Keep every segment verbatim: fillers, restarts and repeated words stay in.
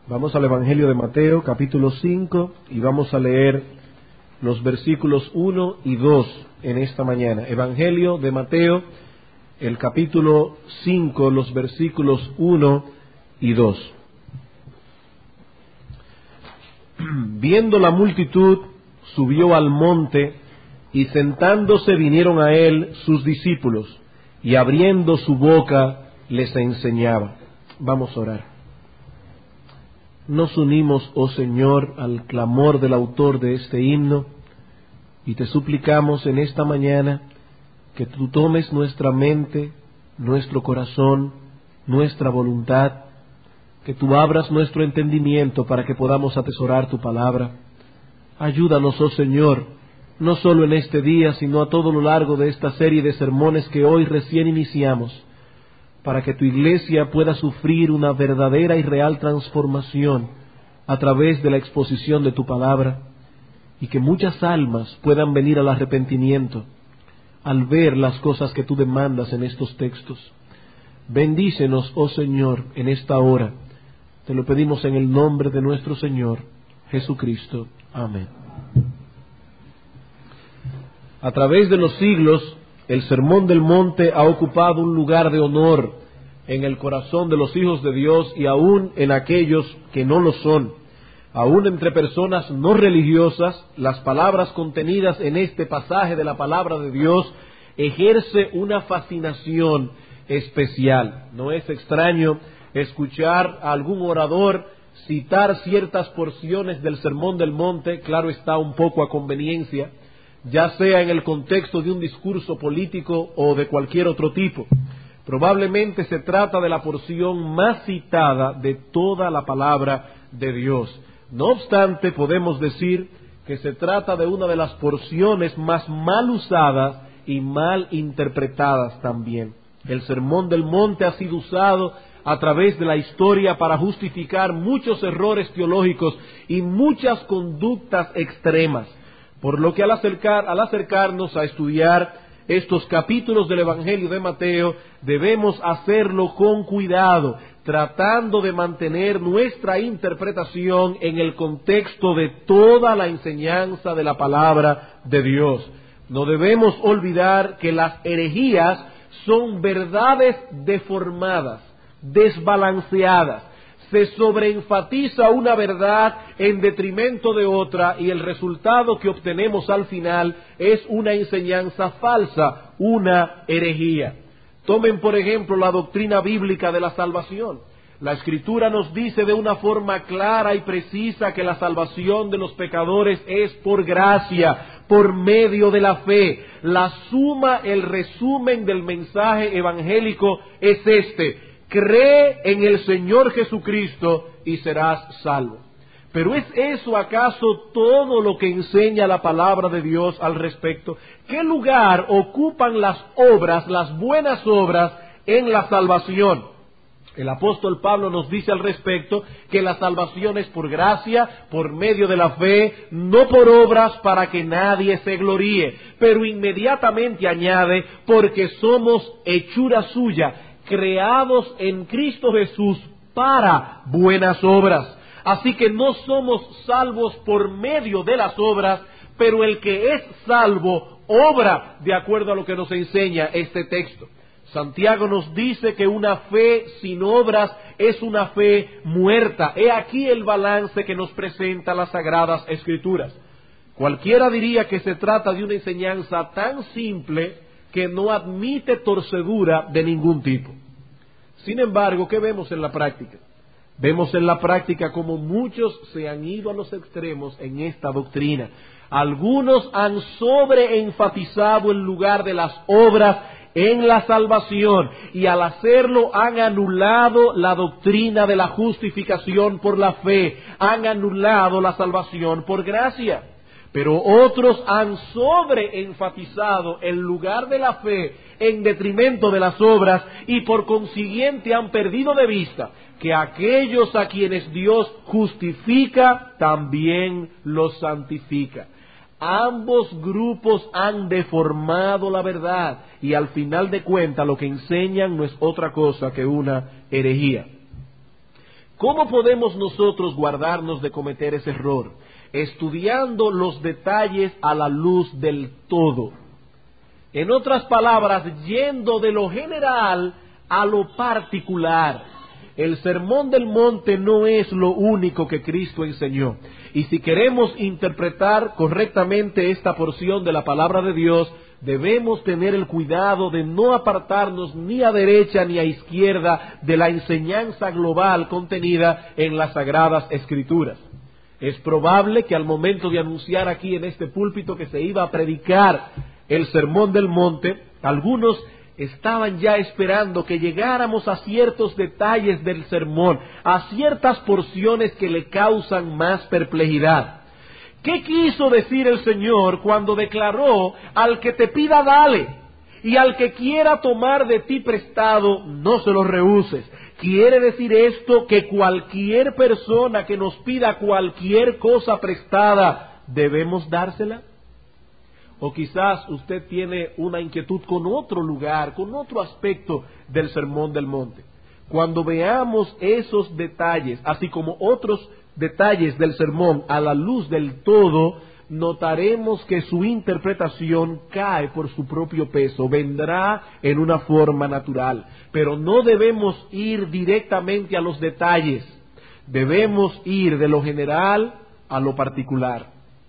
Vamos al Evangelio de Mateo, capítulo cinco, y vamos a leer los versículos uno y dos en esta mañana. Evangelio de Mateo, el capítulo cinco, los versículos uno y dos. Viendo la multitud, subió al monte, y sentándose vinieron a él sus discípulos, y abriendo su boca les enseñaba. Vamos a orar. Nos unimos, oh Señor, al clamor del autor de este himno, y te suplicamos en esta mañana que tú tomes nuestra mente, nuestro corazón, nuestra voluntad, que tú abras nuestro entendimiento para que podamos atesorar tu palabra. Ayúdanos, oh Señor, no solo en este día, sino a todo lo largo de esta serie de sermones que hoy recién iniciamos, para que tu iglesia pueda sufrir una verdadera y real transformación a través de la exposición de tu palabra, y que muchas almas puedan venir al arrepentimiento al ver las cosas que tú demandas en estos textos. Bendícenos, oh Señor, en esta hora. Te lo pedimos en el nombre de nuestro Señor Jesucristo. Amén. A través de los siglos, el Sermón del Monte ha ocupado un lugar de honor en el corazón de los hijos de Dios y aún en aquellos que no lo son. Aún entre personas no religiosas, las palabras contenidas en este pasaje de la palabra de Dios ejerce una fascinación especial. No es extraño escuchar a algún orador citar ciertas porciones del Sermón del Monte, claro está, un poco a conveniencia, ya sea en el contexto de un discurso político o de cualquier otro tipo. Probablemente se trata de la porción más citada de toda la palabra de Dios. No obstante, podemos decir que se trata de una de las porciones más mal usadas y mal interpretadas también. El Sermón del Monte ha sido usado a través de la historia para justificar muchos errores teológicos y muchas conductas extremas. Por lo que al acercar, al acercarnos a estudiar estos capítulos del Evangelio de Mateo, debemos hacerlo con cuidado, tratando de mantener nuestra interpretación en el contexto de toda la enseñanza de la palabra de Dios. No debemos olvidar que las herejías son verdades deformadas, desbalanceadas. Se sobreenfatiza una verdad en detrimento de otra y el resultado que obtenemos al final es una enseñanza falsa, una herejía. Tomen por ejemplo la doctrina bíblica de la salvación. La Escritura nos dice de una forma clara y precisa que la salvación de los pecadores es por gracia, por medio de la fe. La suma, el resumen del mensaje evangélico es este: cree en el Señor Jesucristo y serás salvo. Pero ¿es eso acaso todo lo que enseña la palabra de Dios al respecto? ¿Qué lugar ocupan las obras, las buenas obras, en la salvación? El apóstol Pablo nos dice al respecto que la salvación es por gracia, por medio de la fe, no por obras para que nadie se gloríe. Pero inmediatamente añade, porque somos hechura suya, creados en Cristo Jesús para buenas obras. Así que no somos salvos por medio de las obras, pero el que es salvo obra de acuerdo a lo que nos enseña este texto. Santiago nos dice que una fe sin obras es una fe muerta. He aquí el balance que nos presenta las Sagradas Escrituras. Cualquiera diría que se trata de una enseñanza tan simple que no admite torcedura de ningún tipo. Sin embargo, ¿qué vemos en la práctica? Vemos en la práctica como muchos se han ido a los extremos en esta doctrina. Algunos han sobreenfatizado el lugar de las obras en la salvación y al hacerlo han anulado la doctrina de la justificación por la fe, han anulado la salvación por gracia. Pero otros han sobreenfatizado el lugar de la fe en detrimento de las obras y por consiguiente han perdido de vista que aquellos a quienes Dios justifica también los santifica. Ambos grupos han deformado la verdad y al final de cuentas lo que enseñan no es otra cosa que una herejía. ¿Cómo podemos nosotros guardarnos de cometer ese error? Estudiando los detalles a la luz del todo. En otras palabras, yendo de lo general a lo particular. El Sermón del Monte no es lo único que Cristo enseñó. Y si queremos interpretar correctamente esta porción de la palabra de Dios, debemos tener el cuidado de no apartarnos ni a derecha ni a izquierda de la enseñanza global contenida en las Sagradas Escrituras. Es probable que al momento de anunciar aquí en este púlpito que se iba a predicar el Sermón del Monte, algunos estaban ya esperando que llegáramos a ciertos detalles del sermón, a ciertas porciones que le causan más perplejidad. ¿Qué quiso decir el Señor cuando declaró: al que te pida dale, y al que quiera tomar de ti prestado no se lo rehuses? ¿Quiere decir esto que cualquier persona que nos pida cualquier cosa prestada debemos dársela? O quizás usted tiene una inquietud con otro lugar, con otro aspecto del Sermón del Monte. Cuando veamos esos detalles, así como otros detalles del sermón a la luz del todo, notaremos que su interpretación cae por su propio peso, vendrá en una forma natural. Pero no debemos ir directamente a los detalles, debemos ir de lo general a lo particular.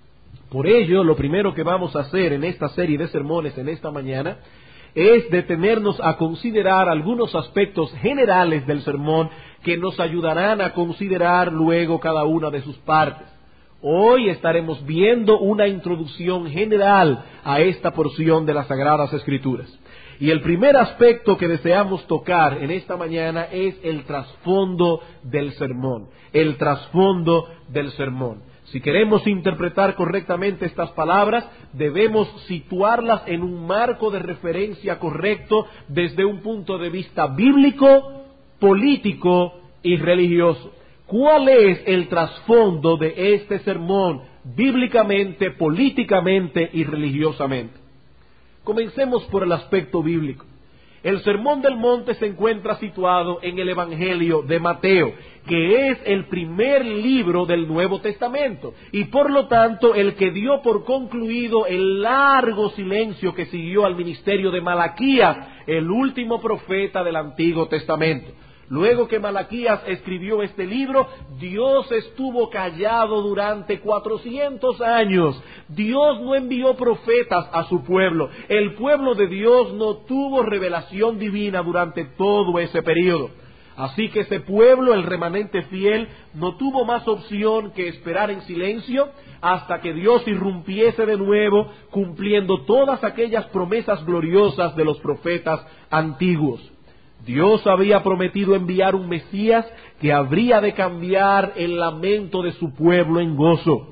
Por ello, lo primero que vamos a hacer en esta serie de sermones en esta mañana es detenernos a considerar algunos aspectos generales del sermón que nos ayudarán a considerar luego cada una de sus partes. Hoy estaremos viendo una introducción general a esta porción de las Sagradas Escrituras. Y el primer aspecto que deseamos tocar en esta mañana es el trasfondo del sermón. El trasfondo del sermón. Si queremos interpretar correctamente estas palabras, debemos situarlas en un marco de referencia correcto desde un punto de vista bíblico, político y religioso. ¿Cuál es el trasfondo de este sermón bíblicamente, políticamente y religiosamente? Comencemos por el aspecto bíblico. El Sermón del Monte se encuentra situado en el Evangelio de Mateo, que es el primer libro del Nuevo Testamento, y por lo tanto el que dio por concluido el largo silencio que siguió al ministerio de Malaquías, el último profeta del Antiguo Testamento. Luego que Malaquías escribió este libro, Dios estuvo callado durante cuatrocientos años. Dios no envió profetas a su pueblo. El pueblo de Dios no tuvo revelación divina durante todo ese periodo. Así que ese pueblo, el remanente fiel, no tuvo más opción que esperar en silencio hasta que Dios irrumpiese de nuevo, cumpliendo todas aquellas promesas gloriosas de los profetas antiguos. Dios había prometido enviar un Mesías que habría de cambiar el lamento de su pueblo en gozo.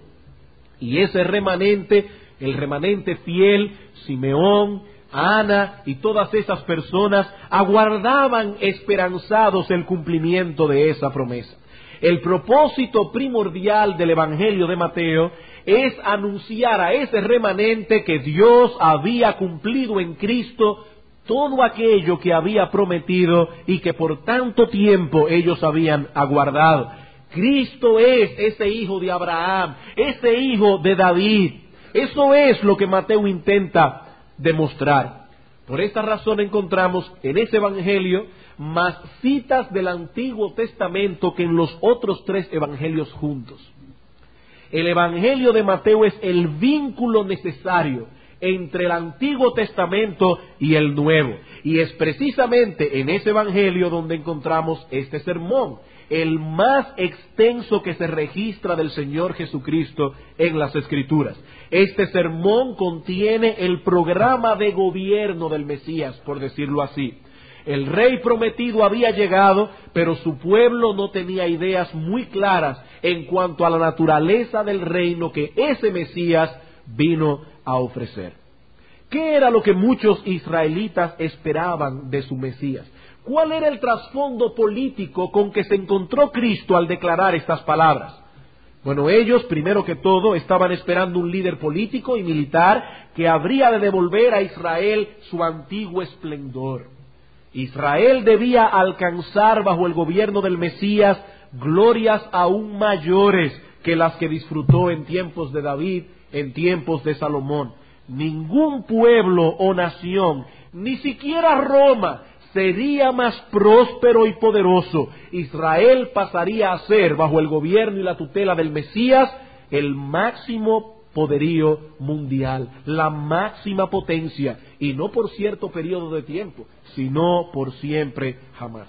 Y ese remanente, el remanente fiel, Simeón, Ana y todas esas personas aguardaban esperanzados el cumplimiento de esa promesa. El propósito primordial del Evangelio de Mateo es anunciar a ese remanente que Dios había cumplido en Cristo todo aquello que había prometido y que por tanto tiempo ellos habían aguardado. Cristo es ese hijo de Abraham, ese hijo de David. Eso es lo que Mateo intenta demostrar. Por esta razón encontramos en ese evangelio más citas del Antiguo Testamento que en los otros tres evangelios juntos. El evangelio de Mateo es el vínculo necesario entre el Antiguo Testamento y el Nuevo. Y es precisamente en ese evangelio donde encontramos este sermón, el más extenso que se registra del Señor Jesucristo en las Escrituras. Este sermón contiene el programa de gobierno del Mesías, por decirlo así. El rey prometido había llegado, pero su pueblo no tenía ideas muy claras en cuanto a la naturaleza del reino que ese Mesías vino a ofrecer. ¿Qué era lo que muchos israelitas esperaban de su Mesías? ¿Cuál era el trasfondo político con que se encontró Cristo al declarar estas palabras? Bueno, ellos, primero que todo, estaban esperando un líder político y militar que habría de devolver a Israel su antiguo esplendor. Israel debía alcanzar bajo el gobierno del Mesías glorias aún mayores que las que disfrutó en tiempos de David, en tiempos de Salomón. Ningún pueblo o nación, ni siquiera Roma, sería más próspero y poderoso. Israel pasaría a ser, bajo el gobierno y la tutela del Mesías, el máximo poderío mundial, la máxima potencia, y no por cierto periodo de tiempo, sino por siempre jamás.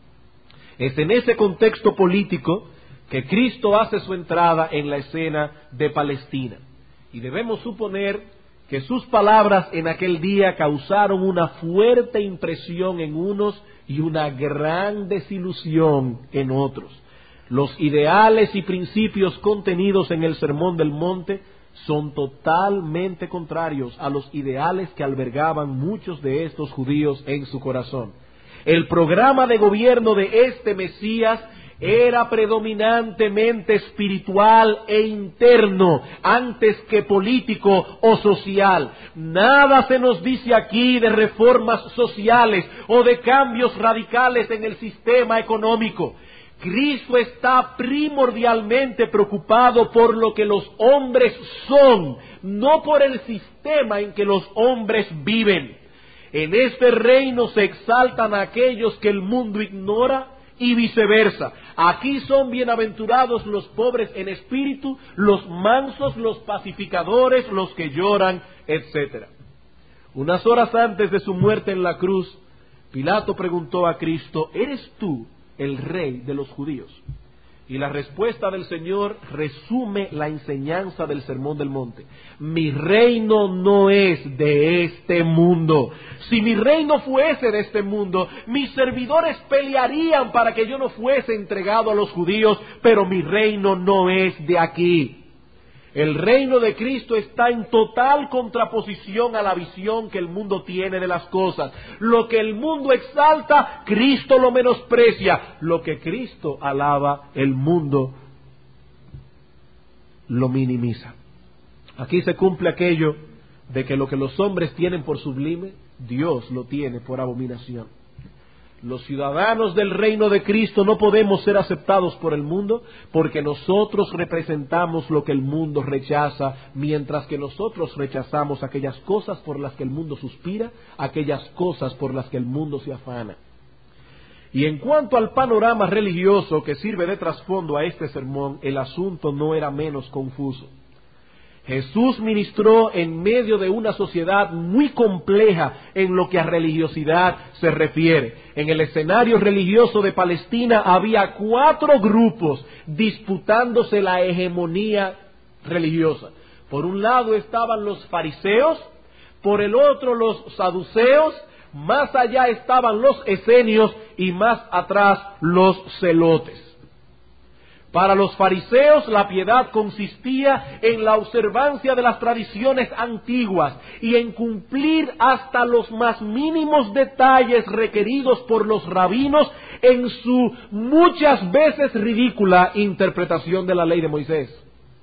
Es en ese contexto político que Cristo hace su entrada en la escena de Palestina, y debemos suponer que sus palabras en aquel día causaron una fuerte impresión en unos y una gran desilusión en otros. Los ideales y principios contenidos en el Sermón del Monte son totalmente contrarios a los ideales que albergaban muchos de estos judíos en su corazón. El programa de gobierno de este Mesías era predominantemente espiritual e interno, antes que político o social. Nada se nos dice aquí de reformas sociales o de cambios radicales en el sistema económico. Cristo está primordialmente preocupado por lo que los hombres son, no por el sistema en que los hombres viven. En este reino se exaltan a aquellos que el mundo ignora y viceversa. Aquí son bienaventurados los pobres en espíritu, los mansos, los pacificadores, los que lloran, etcétera. Unas horas antes de su muerte en la cruz, Pilato preguntó a Cristo: ¿eres tú el rey de los judíos? Y la respuesta del Señor resume la enseñanza del Sermón del Monte. Mi reino no es de este mundo. Si mi reino fuese de este mundo, mis servidores pelearían para que yo no fuese entregado a los judíos, pero mi reino no es de aquí. El reino de Cristo está en total contraposición a la visión que el mundo tiene de las cosas. Lo que el mundo exalta, Cristo lo menosprecia. Lo que Cristo alaba, el mundo lo minimiza. Aquí se cumple aquello de que lo que los hombres tienen por sublime, Dios lo tiene por abominación. Los ciudadanos del reino de Cristo no podemos ser aceptados por el mundo porque nosotros representamos lo que el mundo rechaza, mientras que nosotros rechazamos aquellas cosas por las que el mundo suspira, aquellas cosas por las que el mundo se afana. Y en cuanto al panorama religioso que sirve de trasfondo a este sermón, el asunto no era menos confuso. Jesús ministró en medio de una sociedad muy compleja en lo que a religiosidad se refiere. En el escenario religioso de Palestina había cuatro grupos disputándose la hegemonía religiosa. Por un lado estaban los fariseos, por el otro los saduceos, más allá estaban los esenios y más atrás los celotes. Para los fariseos la piedad consistía en la observancia de las tradiciones antiguas y en cumplir hasta los más mínimos detalles requeridos por los rabinos en su muchas veces ridícula interpretación de la ley de Moisés.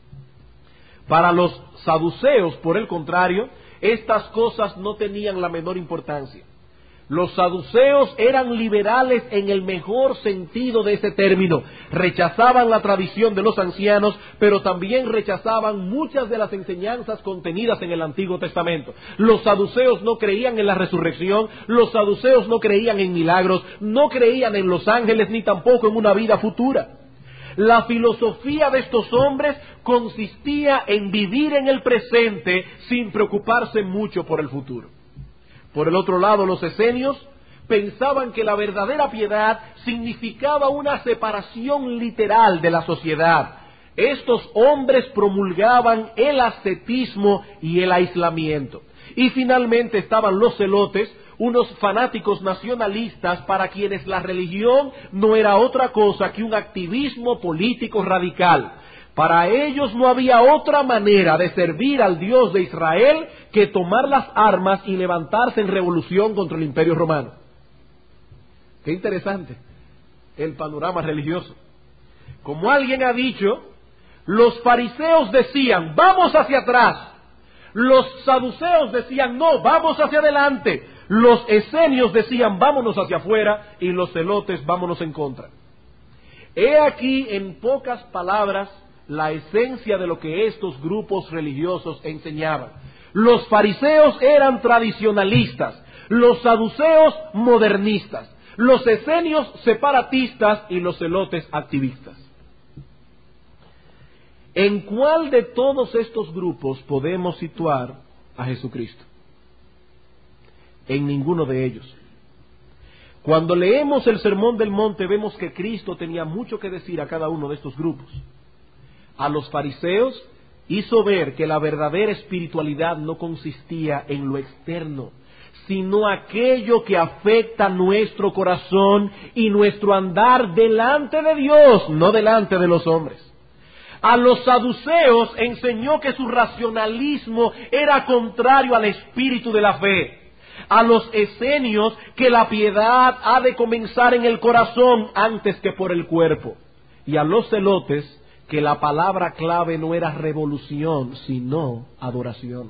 Para los saduceos, por el contrario, estas cosas no tenían la menor importancia. Los saduceos eran liberales en el mejor sentido de ese término. Rechazaban la tradición de los ancianos, pero también rechazaban muchas de las enseñanzas contenidas en el Antiguo Testamento. Los saduceos no creían en la resurrección, los saduceos no creían en milagros, no creían en los ángeles, ni tampoco en una vida futura. La filosofía de estos hombres consistía en vivir en el presente sin preocuparse mucho por el futuro. Por el otro lado, los esenios pensaban que la verdadera piedad significaba una separación literal de la sociedad. Estos hombres promulgaban el ascetismo y el aislamiento. Y finalmente estaban los celotes, unos fanáticos nacionalistas para quienes la religión no era otra cosa que un activismo político radical. Para ellos no había otra manera de servir al Dios de Israel que tomar las armas y levantarse en revolución contra el Imperio Romano. Qué interesante el panorama religioso. Como alguien ha dicho, los fariseos decían, vamos hacia atrás. Los saduceos decían, no, vamos hacia adelante. Los esenios decían, vámonos hacia afuera. Y los celotes, vámonos en contra. He aquí, en pocas palabras, la esencia de lo que estos grupos religiosos enseñaban. Los fariseos eran tradicionalistas, los saduceos modernistas, los esenios separatistas y los celotes activistas. ¿En cuál de todos estos grupos podemos situar a Jesucristo? En ninguno de ellos. Cuando leemos el Sermón del Monte vemos que Cristo tenía mucho que decir a cada uno de estos grupos. A los fariseos hizo ver que la verdadera espiritualidad no consistía en lo externo, sino aquello que afecta nuestro corazón y nuestro andar delante de Dios, no delante de los hombres. A los saduceos enseñó que su racionalismo era contrario al espíritu de la fe. A los esenios que la piedad ha de comenzar en el corazón antes que por el cuerpo. Y a los celotes que la palabra clave no era revolución, sino adoración.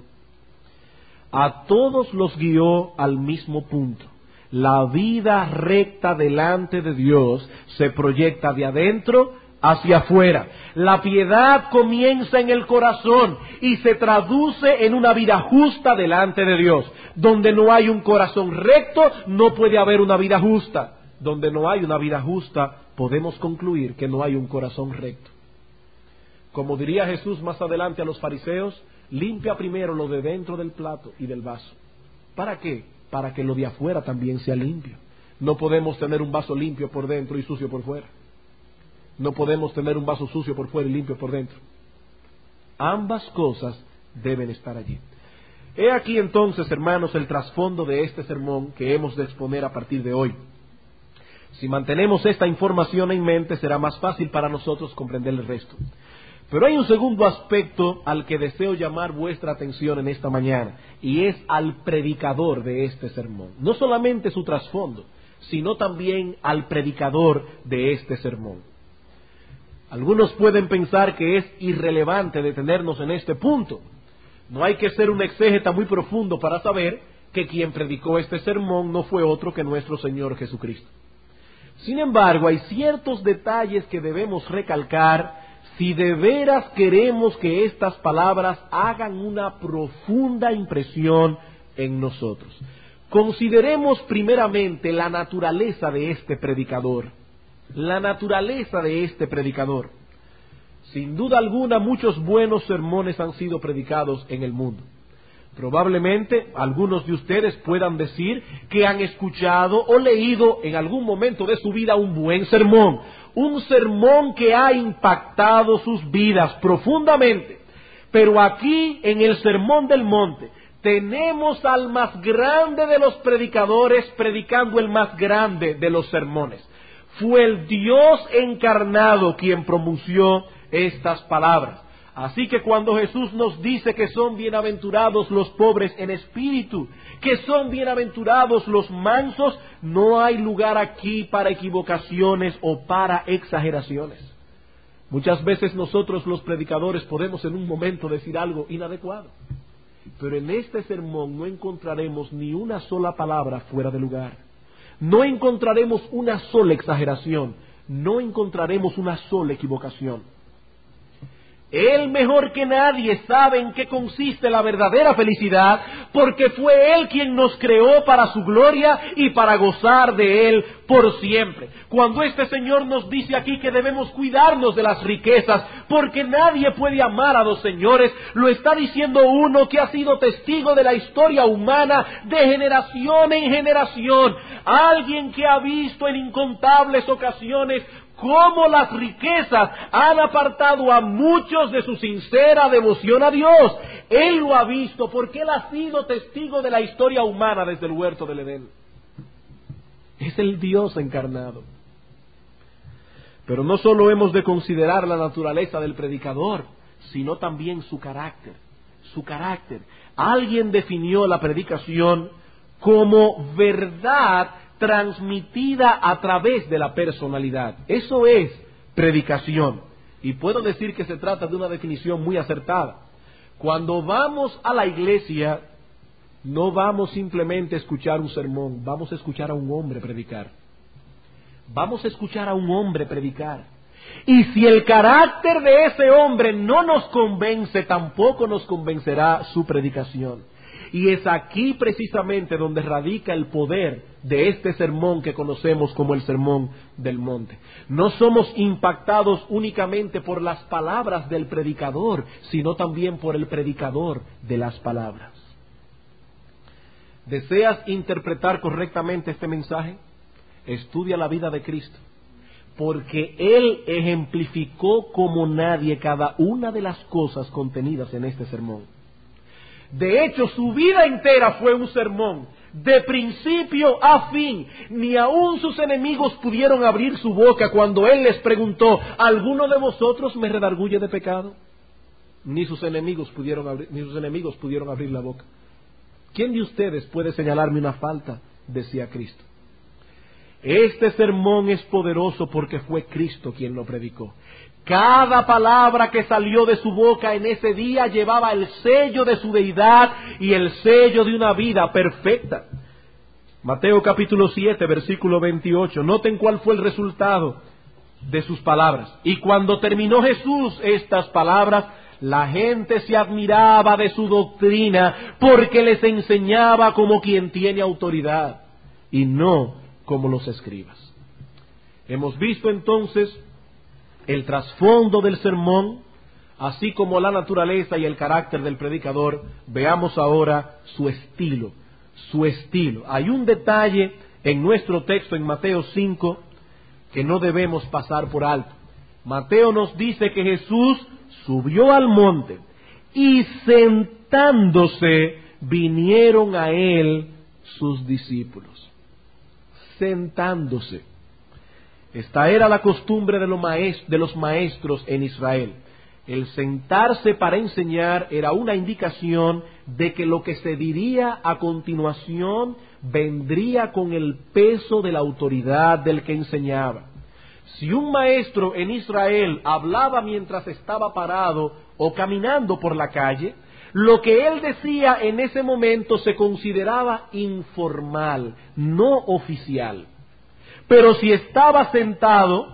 A todos los guió al mismo punto. La vida recta delante de Dios se proyecta de adentro hacia afuera. La piedad comienza en el corazón y se traduce en una vida justa delante de Dios. Donde no hay un corazón recto, no puede haber una vida justa. Donde no hay una vida justa, podemos concluir que no hay un corazón recto. Como diría Jesús más adelante a los fariseos, limpia primero lo de dentro del plato y del vaso. ¿Para qué? Para que lo de afuera también sea limpio. No podemos tener un vaso limpio por dentro y sucio por fuera. No podemos tener un vaso sucio por fuera y limpio por dentro. Ambas cosas deben estar allí. He aquí entonces, hermanos, el trasfondo de este sermón que hemos de exponer a partir de hoy. Si mantenemos esta información en mente, será más fácil para nosotros comprender el resto. Pero hay un segundo aspecto al que deseo llamar vuestra atención en esta mañana, y es al predicador de este sermón. No solamente su trasfondo, sino también al predicador de este sermón. Algunos pueden pensar que es irrelevante detenernos en este punto. No hay que ser un exégeta muy profundo para saber que quien predicó este sermón no fue otro que nuestro Señor Jesucristo. Sin embargo, hay ciertos detalles que debemos recalcar si de veras queremos que estas palabras hagan una profunda impresión en nosotros. Consideremos primeramente la naturaleza de este predicador. La naturaleza de este predicador. Sin duda alguna, muchos buenos sermones han sido predicados en el mundo. Probablemente algunos de ustedes puedan decir que han escuchado o leído en algún momento de su vida un buen sermón, un sermón que ha impactado sus vidas profundamente. Pero aquí, en el Sermón del Monte, tenemos al más grande de los predicadores predicando el más grande de los sermones. Fue el Dios encarnado quien pronunció estas palabras. Así que cuando Jesús nos dice que son bienaventurados los pobres en espíritu, que son bienaventurados los mansos, no hay lugar aquí para equivocaciones o para exageraciones. Muchas veces nosotros los predicadores podemos en un momento decir algo inadecuado, pero en este sermón no encontraremos ni una sola palabra fuera de lugar. No encontraremos una sola exageración, no encontraremos una sola equivocación. Él mejor que nadie sabe en qué consiste la verdadera felicidad, porque fue Él quien nos creó para su gloria y para gozar de Él por siempre. Cuando este Señor nos dice aquí que debemos cuidarnos de las riquezas, porque nadie puede amar a dos señores, lo está diciendo uno que ha sido testigo de la historia humana de generación en generación, alguien que ha visto en incontables ocasiones cómo las riquezas han apartado a muchos de su sincera devoción a Dios. Él lo ha visto porque Él ha sido testigo de la historia humana desde el huerto del Edén. Es el Dios encarnado. Pero no solo hemos de considerar la naturaleza del predicador, sino también su carácter. Su carácter. Alguien definió la predicación como verdad transmitida a través de la personalidad. Eso es predicación. Y puedo decir que se trata de una definición muy acertada. Cuando vamos a la iglesia, no vamos simplemente a escuchar un sermón, vamos a escuchar a un hombre predicar. Vamos a escuchar a un hombre predicar. Y si el carácter de ese hombre no nos convence, tampoco nos convencerá su predicación. Y es aquí precisamente donde radica el poder de este sermón que conocemos como el Sermón del Monte. No somos impactados únicamente por las palabras del predicador, sino también por el predicador de las palabras. ¿Deseas interpretar correctamente este mensaje? Estudia la vida de Cristo, porque Él ejemplificó como nadie cada una de las cosas contenidas en este sermón. De hecho, su vida entera fue un sermón, de principio a fin. Ni aun sus enemigos pudieron abrir su boca cuando Él les preguntó: ¿alguno de vosotros me redarguye de pecado? Ni sus enemigos pudieron abrir, ni sus enemigos pudieron abrir la boca. ¿Quién de ustedes puede señalarme una falta?, decía Cristo. Este sermón es poderoso porque fue Cristo quien lo predicó. Cada palabra que salió de su boca en ese día llevaba el sello de su deidad y el sello de una vida perfecta. Mateo capítulo siete, versículo veintiocho. Noten cuál fue el resultado de sus palabras. Y cuando terminó Jesús estas palabras, la gente se admiraba de su doctrina, porque les enseñaba como quien tiene autoridad y no como los escribas. Hemos visto entonces el trasfondo del sermón, así como la naturaleza y el carácter del predicador. Veamos ahora su estilo, su estilo. Hay un detalle en nuestro texto en Mateo cinco que no debemos pasar por alto. Mateo nos dice que Jesús subió al monte y sentándose vinieron a él sus discípulos. Sentándose. Esta era la costumbre de los maestros, de los maestros en Israel. El sentarse para enseñar era una indicación de que lo que se diría a continuación vendría con el peso de la autoridad del que enseñaba. Si un maestro en Israel hablaba mientras estaba parado o caminando por la calle, lo que él decía en ese momento se consideraba informal, no oficial. Pero si estaba sentado,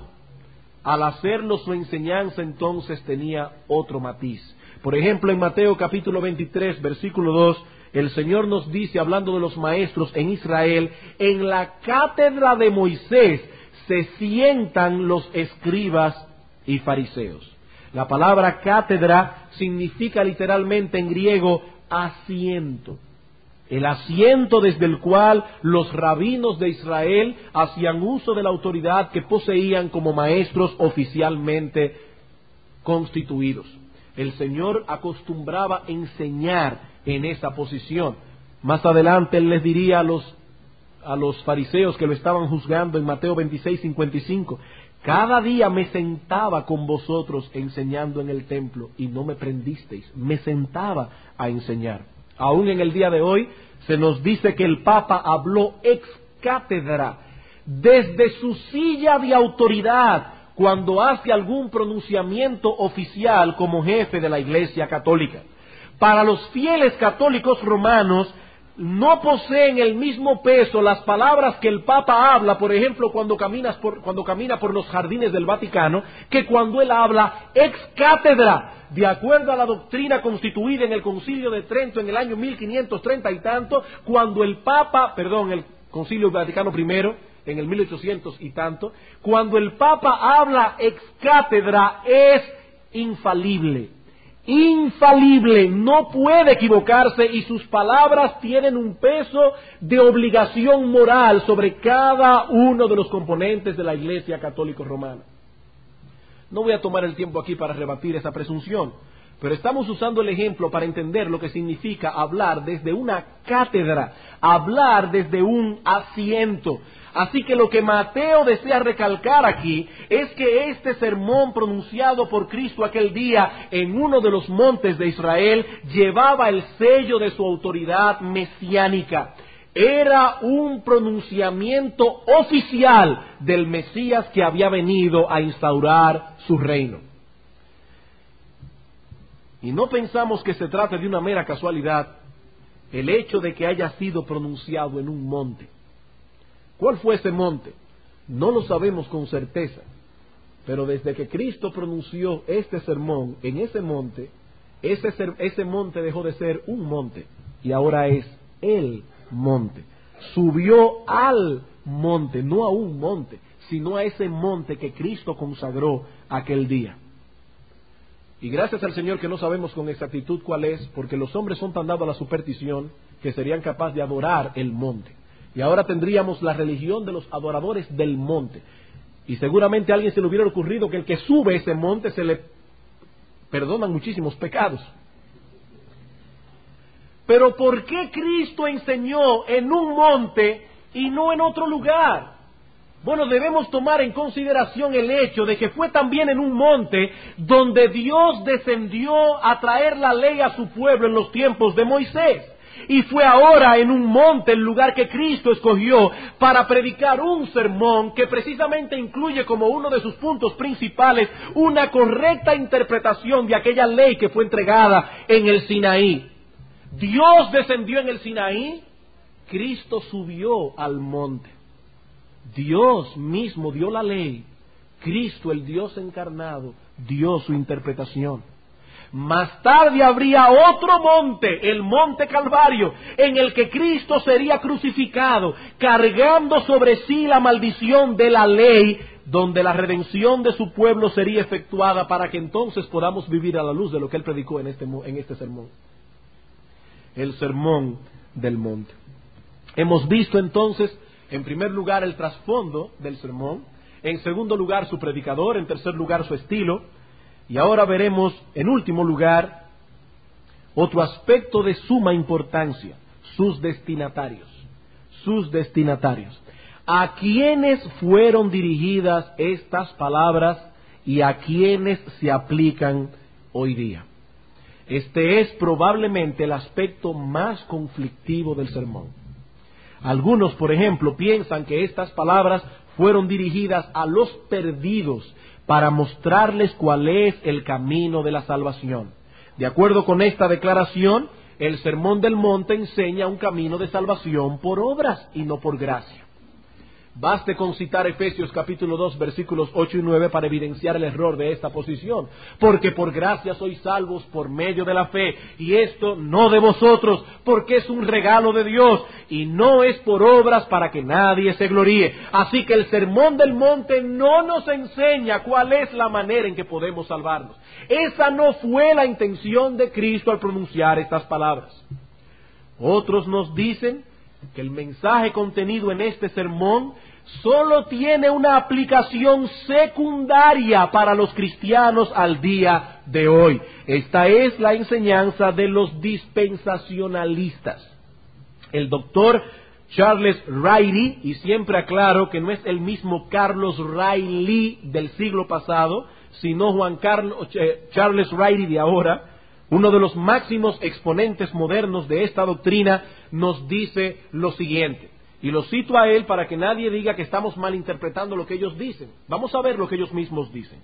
al hacerlo su enseñanza entonces tenía otro matiz. Por ejemplo, en Mateo capítulo veintitrés, versículo dos, el Señor nos dice, hablando de los maestros en Israel: en la cátedra de Moisés se sientan los escribas y fariseos. La palabra cátedra significa literalmente en griego asiento. El asiento desde el cual los rabinos de Israel hacían uso de la autoridad que poseían como maestros oficialmente constituidos. El Señor acostumbraba enseñar en esa posición. Más adelante Él les diría a los, a los fariseos que lo estaban juzgando en Mateo veintiséis, cincuenta y cinco: cada día me sentaba con vosotros enseñando en el templo y no me prendisteis. Me sentaba a enseñar. Aún en el día de hoy se nos dice que el Papa habló ex cátedra, desde su silla de autoridad, cuando hace algún pronunciamiento oficial como jefe de la Iglesia Católica. Para los fieles católicos romanos, no poseen el mismo peso las palabras que el Papa habla, por ejemplo, cuando, caminas por, cuando camina por los jardines del Vaticano, que cuando él habla ex cátedra, de acuerdo a la doctrina constituida en el Concilio de Trento en el año mil quinientos treinta y tanto, cuando el Papa, perdón, el Concilio Vaticano primero, en el mil ochocientos y tanto, cuando el Papa habla ex cátedra es infalible. Infalible, no puede equivocarse y sus palabras tienen un peso de obligación moral sobre cada uno de los componentes de la Iglesia Católica Romana. No voy a tomar el tiempo aquí para rebatir esa presunción, pero estamos usando el ejemplo para entender lo que significa hablar desde una cátedra, hablar desde un asiento. Así que lo que Mateo desea recalcar aquí es que este sermón pronunciado por Cristo aquel día en uno de los montes de Israel llevaba el sello de su autoridad mesiánica. Era un pronunciamiento oficial del Mesías que había venido a instaurar su reino. Y no pensamos que se trate de una mera casualidad el hecho de que haya sido pronunciado en un monte. ¿Cuál fue ese monte? No lo sabemos con certeza, Pero desde que Cristo pronunció este sermón en ese monte, ese, ser, ese monte dejó de ser un monte y ahora es el monte. Subió al monte, no a un monte, sino a ese monte que Cristo consagró aquel día. Y gracias al Señor que no sabemos con exactitud cuál es, porque los hombres son tan dados a la superstición que serían capaces de adorar el monte. Y ahora tendríamos la religión de los adoradores del monte. Y seguramente a alguien se le hubiera ocurrido que el que sube ese monte se le perdonan muchísimos pecados. Pero ¿por qué Cristo enseñó en un monte y no en otro lugar? Bueno, debemos tomar en consideración el hecho de que fue también en un monte donde Dios descendió a traer la ley a su pueblo en los tiempos de Moisés. Y fue ahora en un monte el lugar que Cristo escogió para predicar un sermón que precisamente incluye como uno de sus puntos principales una correcta interpretación de aquella ley que fue entregada en el Sinaí. Dios descendió en el Sinaí, Cristo subió al monte. Dios mismo dio la ley, Cristo, el Dios encarnado, dio su interpretación. Más tarde habría otro monte, el monte Calvario, en el que Cristo sería crucificado, cargando sobre sí la maldición de la ley, donde la redención de su pueblo sería efectuada para que entonces podamos vivir a la luz de lo que Él predicó en este, en este sermón. El sermón del monte. Hemos visto entonces, en primer lugar, el trasfondo del sermón, en segundo lugar, su predicador, en tercer lugar, su estilo, y ahora veremos, en último lugar, otro aspecto de suma importancia, sus destinatarios, sus destinatarios. ¿A quiénes fueron dirigidas estas palabras y a quiénes se aplican hoy día? Este es probablemente el aspecto más conflictivo del sermón. Algunos, por ejemplo, piensan que estas palabras fueron dirigidas a los perdidos para mostrarles cuál es el camino de la salvación. De acuerdo con esta declaración, el Sermón del Monte enseña un camino de salvación por obras y no por gracia. Baste con citar Efesios capítulo dos, versículos ocho y nueve para evidenciar el error de esta posición. Porque por gracia sois salvos por medio de la fe, y esto no de vosotros, porque es un regalo de Dios, y no es por obras para que nadie se gloríe. Así que el Sermón del Monte no nos enseña cuál es la manera en que podemos salvarnos. Esa no fue la intención de Cristo al pronunciar estas palabras. Otros nos dicen que el mensaje contenido en este sermón solo tiene una aplicación secundaria para los cristianos al día de hoy. Esta es la enseñanza de los dispensacionalistas. El doctor Charles Riley, y siempre aclaro que no es el mismo Carlos Riley del siglo pasado, sino Juan Carlos, eh, Charles Riley de ahora, uno de los máximos exponentes modernos de esta doctrina, nos dice lo siguiente, y lo cito a él para que nadie diga que estamos malinterpretando lo que ellos dicen. Vamos a ver lo que ellos mismos dicen.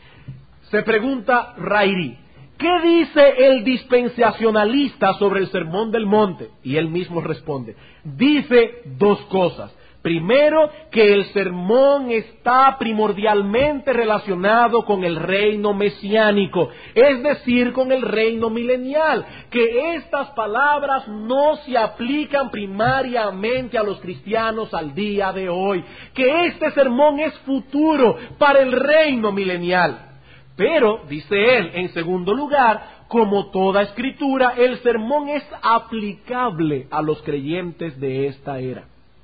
Se pregunta Riley, ¿qué dice el dispensacionalista sobre el Sermón del Monte? Y él mismo responde, dice dos cosas. Primero, que el sermón está primordialmente relacionado con el reino mesiánico, es decir, con el reino milenial, que estas palabras no se aplican primariamente a los cristianos al día de hoy, que este sermón es futuro para el reino milenial. Pero, dice él, en segundo lugar, como toda escritura, el sermón es aplicable a los creyentes de esta era.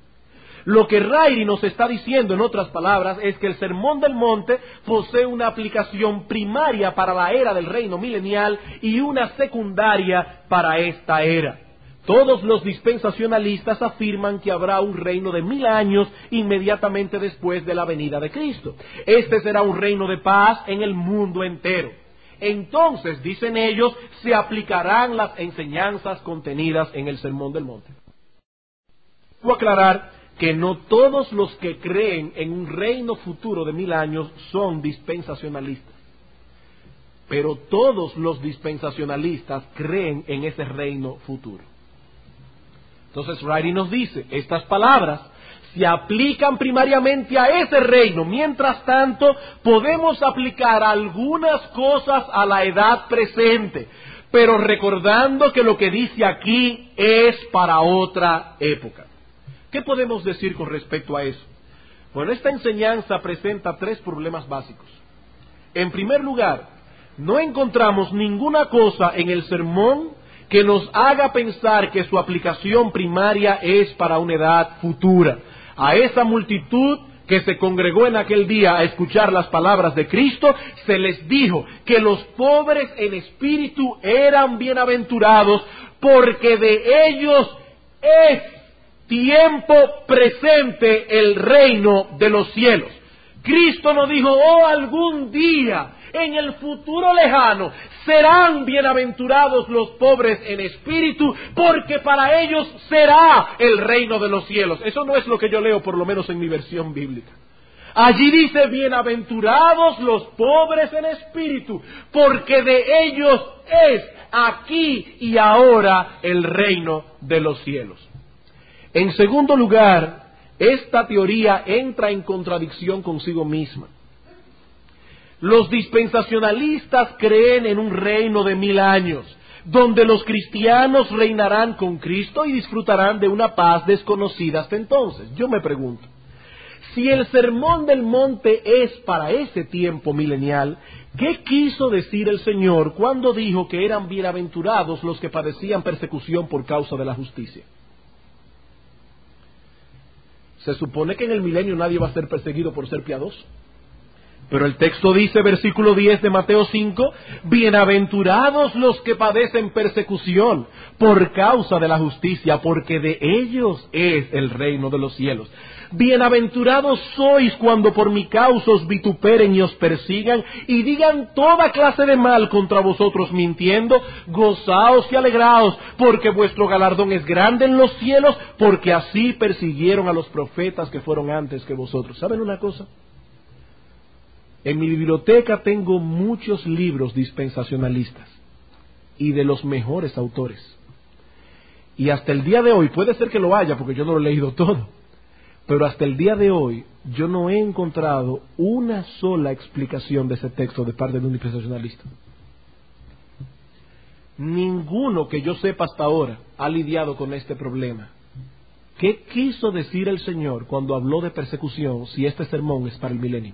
Lo que Riley nos está diciendo, en otras palabras, es que el Sermón del Monte posee una aplicación primaria para la era del reino milenial y una secundaria para esta era. Todos los dispensacionalistas afirman que habrá un reino de mil años inmediatamente después de la venida de Cristo. Este será un reino de paz en el mundo entero. Entonces, dicen ellos, se aplicarán las enseñanzas contenidas en el Sermón del Monte. Voy a aclarar que no todos los que creen en un reino futuro de mil años son dispensacionalistas, pero todos los dispensacionalistas creen en ese reino futuro. Entonces Riley nos dice, estas palabras se aplican primariamente a ese reino. Mientras tanto, podemos aplicar algunas cosas a la edad presente, pero recordando que lo que dice aquí es para otra época. ¿Qué podemos decir con respecto a eso? Bueno, esta enseñanza presenta tres problemas básicos. En primer lugar, no encontramos ninguna cosa en el sermón que nos haga pensar que su aplicación primaria es para una edad futura. A esa multitud que se congregó en aquel día a escuchar las palabras de Cristo, se les dijo que los pobres en espíritu eran bienaventurados, porque de ellos es tiempo presente el reino de los cielos. Cristo no dijo, oh, algún día, en el futuro lejano, serán bienaventurados los pobres en espíritu, porque para ellos será el reino de los cielos. Eso no es lo que yo leo, por lo menos en mi versión bíblica. Allí dice, bienaventurados los pobres en espíritu, porque de ellos es aquí y ahora el reino de los cielos. En segundo lugar, esta teoría entra en contradicción consigo misma. Los dispensacionalistas creen en un reino de mil años, donde los cristianos reinarán con Cristo y disfrutarán de una paz desconocida hasta entonces. Yo me pregunto, si el sermón del monte es para ese tiempo milenial, ¿qué quiso decir el Señor cuando dijo que eran bienaventurados los que padecían persecución por causa de la justicia? Se supone que en el milenio nadie va a ser perseguido por ser piadoso. Pero el texto dice, versículo diez de Mateo cinco, bienaventurados los que padecen persecución por causa de la justicia, porque de ellos es el reino de los cielos. Bienaventurados sois cuando por mi causa os vituperen y os persigan y digan toda clase de mal contra vosotros mintiendo. Gozaos y alegraos, porque vuestro galardón es grande en los cielos, porque así persiguieron a los profetas que fueron antes que vosotros. ¿Saben una cosa? En mi biblioteca tengo muchos libros dispensacionalistas y de los mejores autores. Y hasta el día de hoy, puede ser que lo haya porque yo no lo he leído todo, pero hasta el día de hoy yo no he encontrado una sola explicación de ese texto de parte de un dispensacionalista. Ninguno que yo sepa hasta ahora ha lidiado con este problema. ¿Qué quiso decir el Señor cuando habló de persecución si este sermón es para el milenio?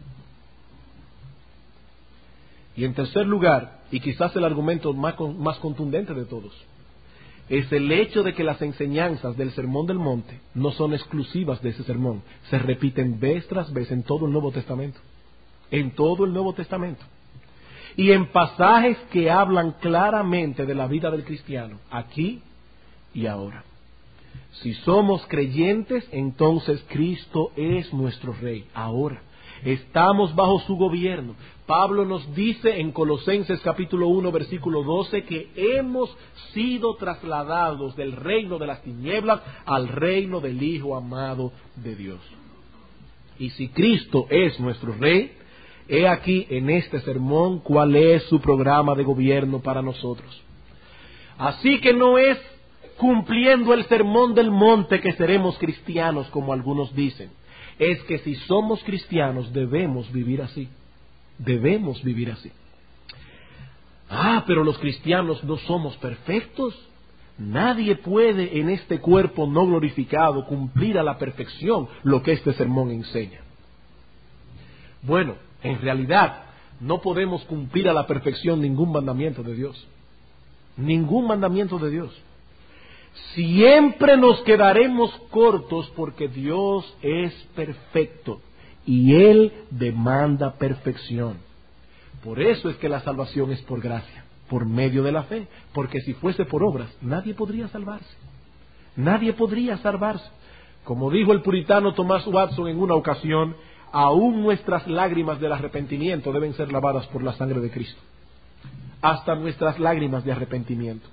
Y en tercer lugar, y quizás el argumento más, más contundente de todos, es el hecho de que las enseñanzas del Sermón del Monte no son exclusivas de ese sermón, se repiten vez tras vez en todo el Nuevo Testamento, en todo el Nuevo Testamento, y en pasajes que hablan claramente de la vida del cristiano, aquí y ahora. Si somos creyentes, entonces Cristo es nuestro Rey, ahora. Estamos bajo su gobierno. Pablo nos dice en Colosenses capítulo uno versículo doce que hemos sido trasladados del reino de las tinieblas al reino del Hijo amado de Dios. Y si Cristo es nuestro Rey, he aquí en este sermón cuál es su programa de gobierno para nosotros. Así que no es cumpliendo el sermón del monte que seremos cristianos, como algunos dicen. Es que si somos cristianos debemos vivir así, debemos vivir así. Ah, pero los cristianos no somos perfectos. Nadie puede en este cuerpo no glorificado cumplir a la perfección lo que este sermón enseña. Bueno, en realidad no podemos cumplir a la perfección ningún mandamiento de Dios, ningún mandamiento de Dios. Siempre nos quedaremos cortos porque Dios es perfecto y Él demanda perfección. Por eso es que la salvación es por gracia, por medio de la fe, porque si fuese por obras, nadie podría salvarse. Nadie podría salvarse. Como dijo el puritano Thomas Watson en una ocasión, aún nuestras lágrimas del arrepentimiento deben ser lavadas por la sangre de Cristo. Hasta nuestras lágrimas de arrepentimiento.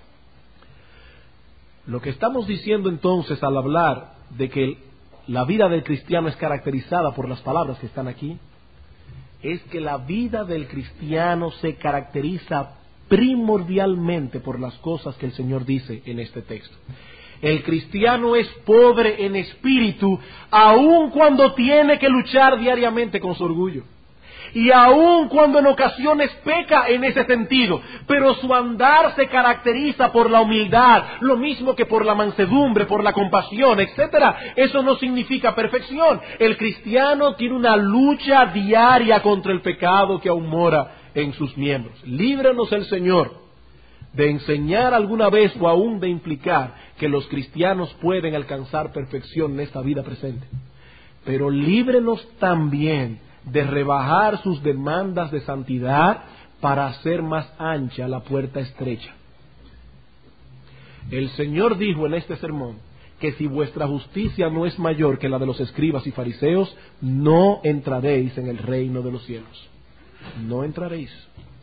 Lo que estamos diciendo entonces al hablar de que la vida del cristiano es caracterizada por las palabras que están aquí, es que la vida del cristiano se caracteriza primordialmente por las cosas que el Señor dice en este texto. El cristiano es pobre en espíritu, aun cuando tiene que luchar diariamente con su orgullo. Y aun cuando en ocasiones peca en ese sentido, pero su andar se caracteriza por la humildad, lo mismo que por la mansedumbre, por la compasión, etcétera. Eso no significa perfección. El cristiano tiene una lucha diaria contra el pecado que aún mora en sus miembros. Líbranos el Señor de enseñar alguna vez o aún de implicar que los cristianos pueden alcanzar perfección en esta vida presente. Pero líbrenos también de rebajar sus demandas de santidad para hacer más ancha la puerta estrecha. El Señor dijo en este sermón que si vuestra justicia no es mayor que la de los escribas y fariseos, no entraréis en el reino de los cielos. No entraréis.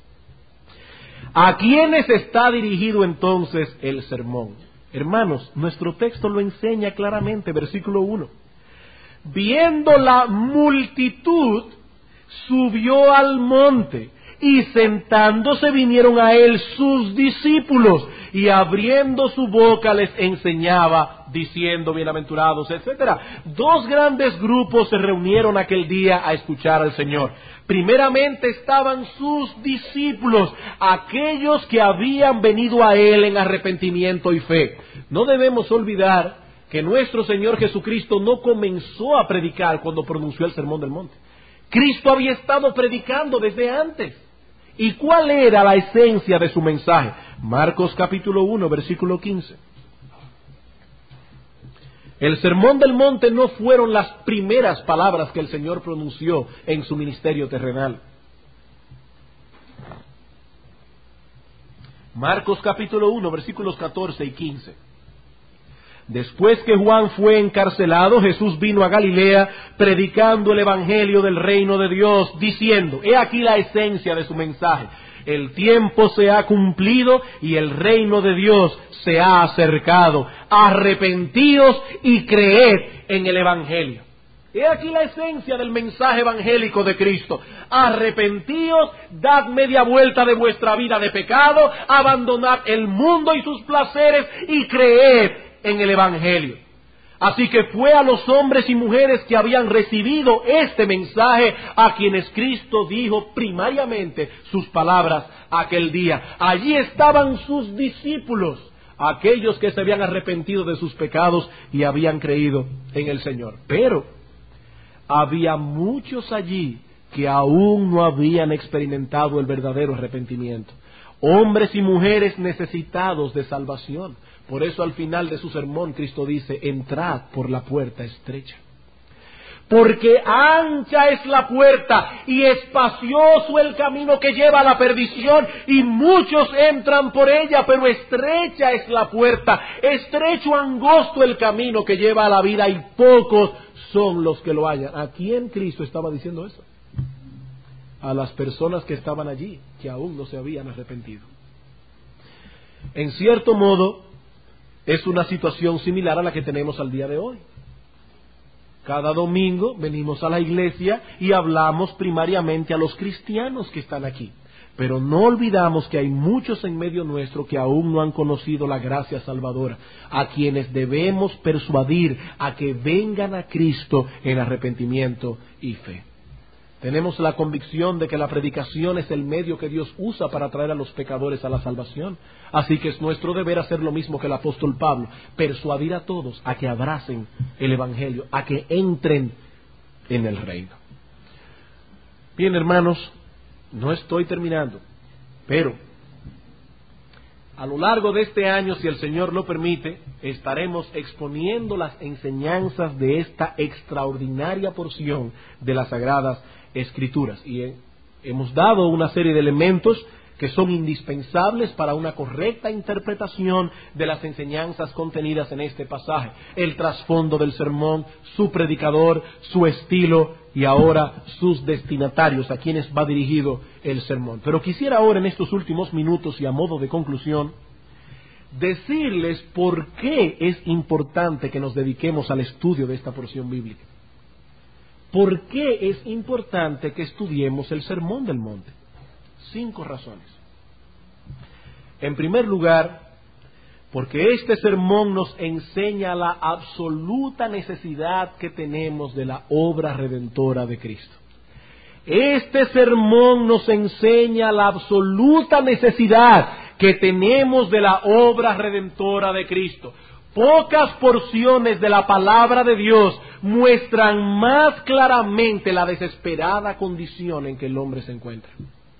¿A quiénes está dirigido entonces el sermón? Hermanos, nuestro texto lo enseña claramente, versículo uno. Viendo la multitud, subió al monte, y sentándose vinieron a él sus discípulos, y abriendo su boca les enseñaba, diciendo, bienaventurados, etcétera. Dos grandes grupos se reunieron aquel día a escuchar al Señor. Primeramente estaban sus discípulos, aquellos que habían venido a él en arrepentimiento y fe. No debemos olvidar que nuestro Señor Jesucristo no comenzó a predicar cuando pronunció el Sermón del Monte. Cristo había estado predicando desde antes. ¿Y cuál era la esencia de su mensaje? Marcos capítulo uno, versículo quince. El Sermón del Monte no fueron las primeras palabras que el Señor pronunció en su ministerio terrenal. Marcos capítulo uno, versículos catorce y quince. Después que Juan fue encarcelado, Jesús vino a Galilea predicando el evangelio del reino de Dios, diciendo, he aquí la esencia de su mensaje, el tiempo se ha cumplido y el reino de Dios se ha acercado, arrepentíos y creed en el evangelio. He aquí la esencia del mensaje evangélico de Cristo. Arrepentíos, dad media vuelta de vuestra vida de pecado, abandonad el mundo y sus placeres y creed en el evangelio. Así que fue a los hombres y mujeres que habían recibido este mensaje a quienes Cristo dijo primariamente sus palabras aquel día. Allí estaban sus discípulos, aquellos que se habían arrepentido de sus pecados y habían creído en el Señor. Pero había muchos allí que aún no habían experimentado el verdadero arrepentimiento. Hombres y mujeres necesitados de salvación. Por eso al final de su sermón Cristo dice, entrad por la puerta estrecha. Porque ancha es la puerta y espacioso el camino que lleva a la perdición, y muchos entran por ella, pero estrecha es la puerta, estrecho, angosto el camino que lleva a la vida, y pocos son los que lo hallan. ¿A quién Cristo estaba diciendo eso? A las personas que estaban allí, que aún no se habían arrepentido. En cierto modo, es una situación similar a la que tenemos al día de hoy. Cada domingo venimos a la iglesia y hablamos primariamente a los cristianos que están aquí. Pero no olvidamos que hay muchos en medio nuestro que aún no han conocido la gracia salvadora, a quienes debemos persuadir a que vengan a Cristo en arrepentimiento y fe. Tenemos la convicción de que la predicación es el medio que Dios usa para traer a los pecadores a la salvación. Así que es nuestro deber hacer lo mismo que el apóstol Pablo, persuadir a todos a que abracen el evangelio, a que entren en el reino. Bien, hermanos, no estoy terminando, pero a lo largo de este año, si el Señor lo permite, estaremos exponiendo las enseñanzas de esta extraordinaria porción de las Sagradas Escrituras. Y hemos dado una serie de elementos que son indispensables para una correcta interpretación de las enseñanzas contenidas en este pasaje. El trasfondo del sermón, su predicador, su estilo y ahora sus destinatarios, a quienes va dirigido el sermón. Pero quisiera ahora, en estos últimos minutos y a modo de conclusión, decirles por qué es importante que nos dediquemos al estudio de esta porción bíblica. ¿Por qué es importante que estudiemos el Sermón del Monte? Cinco razones. En primer lugar, porque este sermón nos enseña la absoluta necesidad que tenemos de la obra redentora de Cristo. Este sermón nos enseña la absoluta necesidad que tenemos de la obra redentora de Cristo. Pocas porciones de la palabra de Dios muestran más claramente la desesperada condición en que el hombre se encuentra.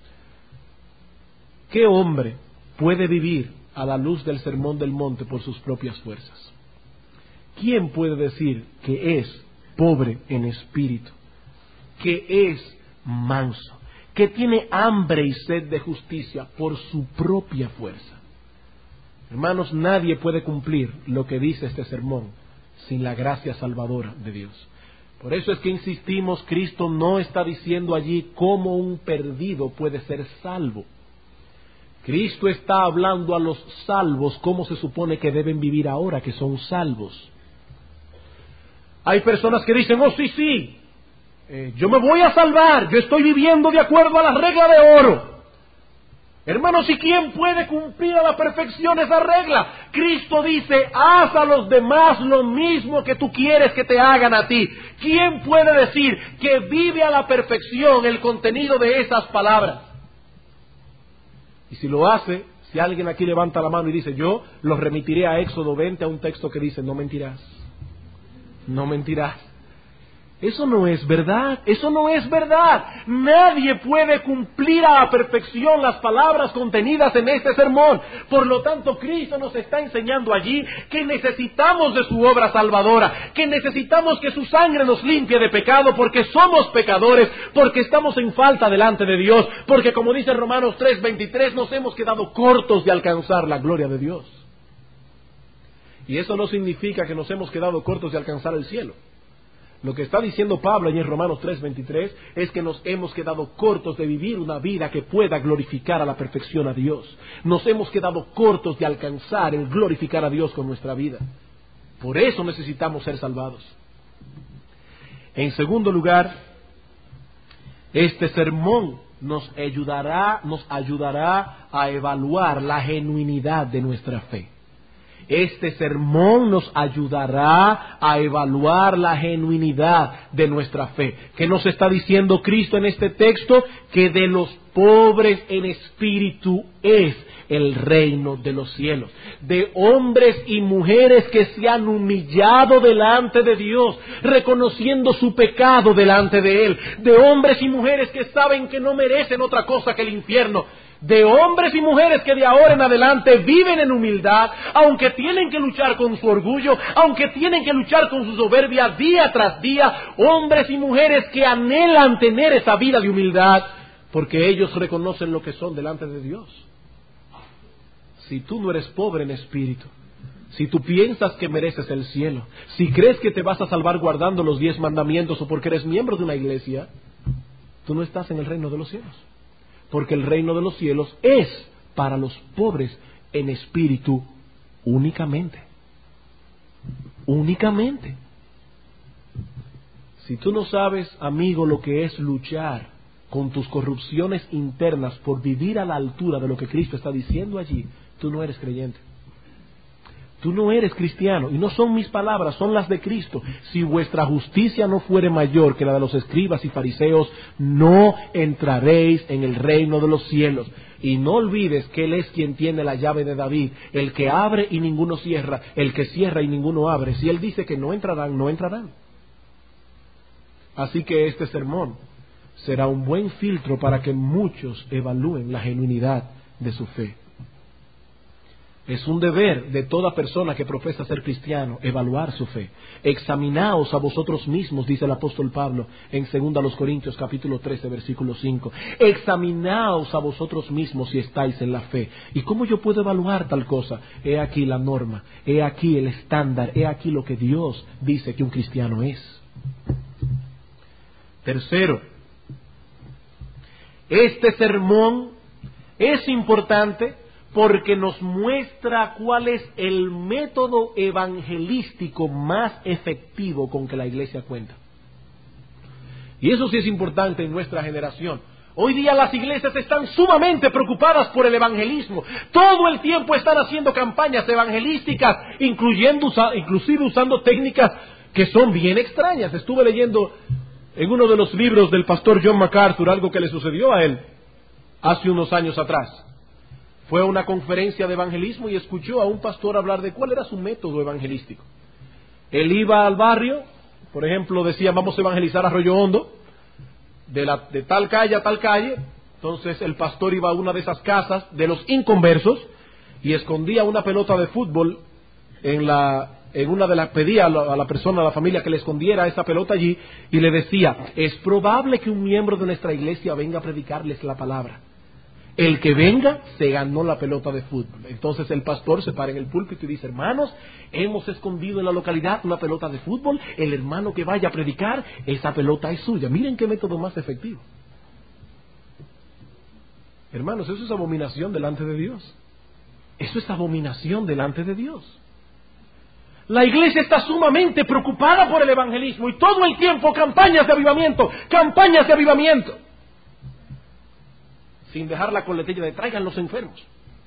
¿Qué hombre puede vivir a la luz del Sermón del Monte por sus propias fuerzas? ¿Quién puede decir que es pobre en espíritu, que es manso, que tiene hambre y sed de justicia por su propia fuerza? Hermanos, nadie puede cumplir lo que dice este sermón sin la gracia salvadora de Dios. Por eso es que insistimos, Cristo no está diciendo allí cómo un perdido puede ser salvo. Cristo está hablando a los salvos cómo se supone que deben vivir ahora que son salvos. Hay personas que dicen, oh sí, sí, eh, yo me voy a salvar, yo estoy viviendo de acuerdo a la regla de oro. Hermanos, ¿y quién puede cumplir a la perfección esa regla? Cristo dice, haz a los demás lo mismo que tú quieres que te hagan a ti. ¿Quién puede decir que vive a la perfección el contenido de esas palabras? Y si lo hace, si alguien aquí levanta la mano y dice, yo los remitiré a Éxodo veinte, a un texto que dice, no mentirás, no mentirás. Eso no es verdad, eso no es verdad. Nadie puede cumplir a la perfección las palabras contenidas en este sermón. Por lo tanto, Cristo nos está enseñando allí que necesitamos de su obra salvadora, que necesitamos que su sangre nos limpie de pecado, porque somos pecadores, porque estamos en falta delante de Dios, porque como dice Romanos tres veintitrés, nos hemos quedado cortos de alcanzar la gloria de Dios. Y eso no significa que nos hemos quedado cortos de alcanzar el cielo. Lo que está diciendo Pablo en Romanos tres veintitrés es que nos hemos quedado cortos de vivir una vida que pueda glorificar a la perfección a Dios. Nos hemos quedado cortos de alcanzar el glorificar a Dios con nuestra vida. Por eso necesitamos ser salvados. En segundo lugar, este sermón nos ayudará, nos ayudará a evaluar la genuinidad de nuestra fe. Este sermón nos ayudará a evaluar la genuinidad de nuestra fe. ¿Qué nos está diciendo Cristo en este texto? Que de los pobres en espíritu es el reino de los cielos. De hombres y mujeres que se han humillado delante de Dios, reconociendo su pecado delante de Él. De hombres y mujeres que saben que no merecen otra cosa que el infierno. De hombres y mujeres que de ahora en adelante viven en humildad, aunque tienen que luchar con su orgullo, aunque tienen que luchar con su soberbia día tras día. Hombres y mujeres que anhelan tener esa vida de humildad, porque ellos reconocen lo que son delante de Dios. Si tú no eres pobre en espíritu, si tú piensas que mereces el cielo, si crees que te vas a salvar guardando los diez mandamientos o porque eres miembro de una iglesia, tú no estás en el reino de los cielos. Porque el reino de los cielos es para los pobres en espíritu únicamente. Únicamente. Si tú no sabes, amigo, lo que es luchar con tus corrupciones internas por vivir a la altura de lo que Cristo está diciendo allí, tú no eres creyente. Tú no eres cristiano, y no son mis palabras, son las de Cristo. Si vuestra justicia no fuere mayor que la de los escribas y fariseos, no entraréis en el reino de los cielos. Y no olvides que Él es quien tiene la llave de David, el que abre y ninguno cierra, el que cierra y ninguno abre. Si Él dice que no entrarán, no entrarán. Así que este sermón será un buen filtro para que muchos evalúen la genuinidad de su fe. Es un deber de toda persona que profesa ser cristiano evaluar su fe. Examinaos a vosotros mismos, dice el apóstol Pablo en segunda a los Corintios capítulo trece versículo cinco. Examinaos a vosotros mismos si estáis en la fe. ¿Y cómo yo puedo evaluar tal cosa? He aquí la norma, he aquí el estándar, he aquí lo que Dios dice que un cristiano es. Tercero, este sermón es importante porque nos muestra cuál es el método evangelístico más efectivo con que la iglesia cuenta. Y eso sí es importante en nuestra generación. Hoy día las iglesias están sumamente preocupadas por el evangelismo. Todo el tiempo están haciendo campañas evangelísticas, incluyendo, inclusive usando técnicas que son bien extrañas. Estuve leyendo en uno de los libros del pastor John MacArthur algo que le sucedió a él hace unos años atrás. Fue a una conferencia de evangelismo y escuchó a un pastor hablar de cuál era su método evangelístico. Él iba al barrio, por ejemplo, decía, vamos a evangelizar a Arroyo Hondo, de, la, de tal calle a tal calle. Entonces el pastor iba a una de esas casas de los inconversos y escondía una pelota de fútbol en la en una de las, pedía a la, a la persona, a la familia, que le escondiera esa pelota allí y le decía, es probable que un miembro de nuestra iglesia venga a predicarles la palabra. El que venga se ganó la pelota de fútbol. Entonces el pastor se para en el púlpito y dice, hermanos, hemos escondido en la localidad una pelota de fútbol, el hermano que vaya a predicar, esa pelota es suya. Miren qué método más efectivo. Hermanos, eso es abominación delante de Dios. Eso es abominación delante de Dios. La iglesia está sumamente preocupada por el evangelismo y todo el tiempo campañas de avivamiento, campañas de avivamiento. Sin dejar la coletilla de traigan los enfermos.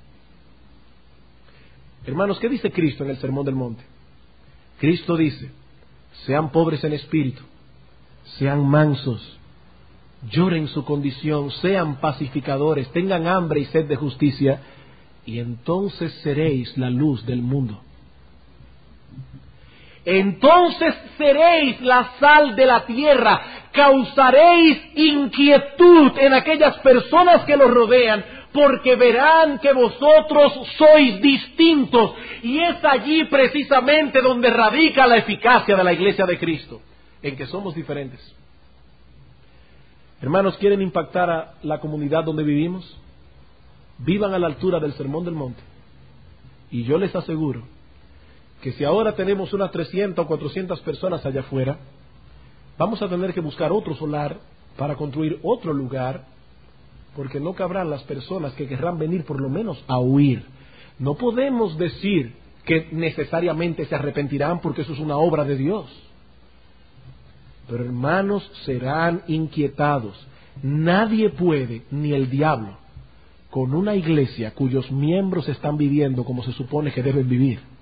Hermanos, ¿qué dice Cristo en el Sermón del Monte? Cristo dice, sean pobres en espíritu, sean mansos, lloren su condición, sean pacificadores, tengan hambre y sed de justicia, y entonces seréis la luz del mundo. Entonces seréis la sal de la tierra, causaréis inquietud en aquellas personas que los rodean, porque verán que vosotros sois distintos, y es allí precisamente donde radica la eficacia de la iglesia de Cristo, en que somos diferentes. Hermanos, ¿quieren impactar a la comunidad donde vivimos? Vivan a la altura del Sermón del Monte, y yo les aseguro que si ahora tenemos unas trescientas o cuatrocientas personas allá afuera, vamos a tener que buscar otro solar para construir otro lugar, porque no cabrán las personas que querrán venir por lo menos a huir. No podemos decir que necesariamente se arrepentirán, porque eso es una obra de Dios. Pero hermanos, serán inquietados. Nadie puede, ni el diablo, con una iglesia cuyos miembros están viviendo como se supone que deben vivir.